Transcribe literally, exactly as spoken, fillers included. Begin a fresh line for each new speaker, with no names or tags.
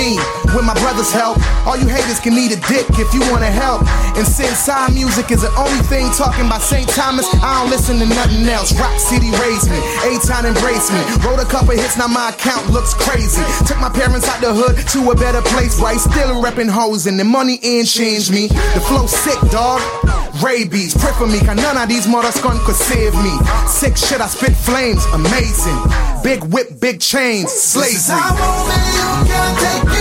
With my brother's help, all you haters can eat a dick if you wanna help. And since side music is the only thing talking about Saint Thomas, I don't listen to nothing else. Rock City raised me, A-Town embraced me. Wrote a couple hits, now my account looks crazy. Took my parents out the hood to a better place, right? Still reppin' hoes and the money ain't changed me. The flow sick, dog. Rabies, pray for me, cause none of these motherfuckers could save me. Sick shit, I spit flames, amazing. Big whip, big chains, slavery.